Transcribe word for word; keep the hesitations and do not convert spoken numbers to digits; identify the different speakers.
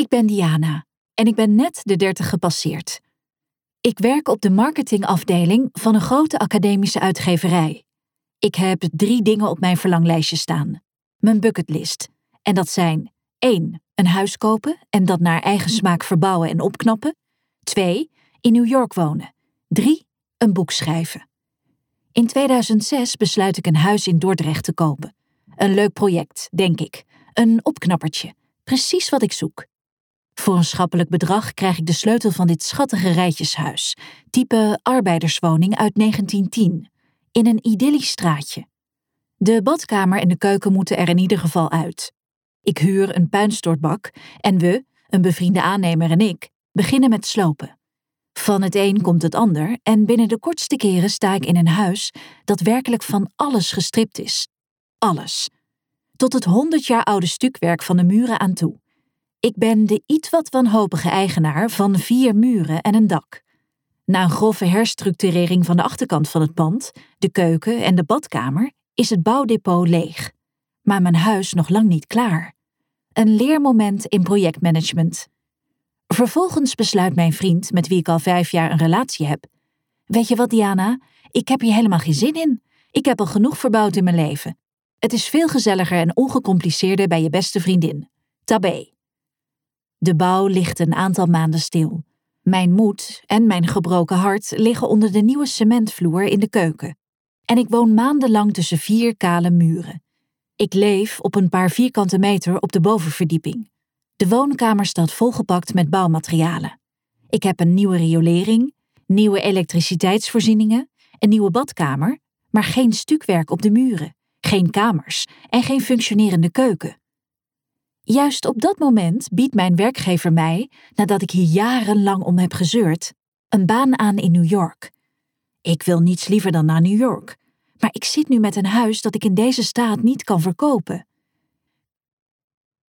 Speaker 1: Ik ben Diana en ik ben net de dertig gepasseerd. Ik werk op de marketingafdeling van een grote academische uitgeverij. Ik heb drie dingen op mijn verlanglijstje staan. Mijn bucketlist. En dat zijn één. Een huis kopen en dat naar eigen smaak verbouwen en opknappen. twee. In New York wonen. drie. Een boek schrijven. In tweeduizend zes besluit ik een huis in Dordrecht te kopen. Een leuk project, denk ik. Een opknappertje. Precies wat ik zoek. Voor een schappelijk bedrag krijg ik de sleutel van dit schattige rijtjeshuis, type arbeiderswoning uit negentien tien, in een idyllisch straatje. De badkamer en de keuken moeten er in ieder geval uit. Ik huur een puinstortbak en we, een bevriende aannemer en ik, beginnen met slopen. Van het een komt het ander en binnen de kortste keren sta ik in een huis dat werkelijk van alles gestript is. Alles. Tot het honderd jaar oude stukwerk van de muren aan toe. Ik ben de iets wat wanhopige eigenaar van vier muren en een dak. Na een grove herstructurering van de achterkant van het pand, de keuken en de badkamer, is het bouwdepot leeg. Maar mijn huis nog lang niet klaar. Een leermoment in projectmanagement. Vervolgens besluit mijn vriend, met wie ik al vijf jaar een relatie heb: weet je wat, Diana, ik heb hier helemaal geen zin in. Ik heb al genoeg verbouwd in mijn leven. Het is veel gezelliger en ongecompliceerder bij je beste vriendin. Tabé. De bouw ligt een aantal maanden stil. Mijn moed en mijn gebroken hart liggen onder de nieuwe cementvloer in de keuken. En ik woon maandenlang tussen vier kale muren. Ik leef op een paar vierkante meter op de bovenverdieping. De woonkamer staat volgepakt met bouwmaterialen. Ik heb een nieuwe riolering, nieuwe elektriciteitsvoorzieningen, een nieuwe badkamer, maar geen stukwerk op de muren, geen kamers en geen functionerende keuken. Juist op dat moment biedt mijn werkgever mij, nadat ik hier jarenlang om heb gezeurd, een baan aan in New York. Ik wil niets liever dan naar New York, maar ik zit nu met een huis dat ik in deze staat niet kan verkopen.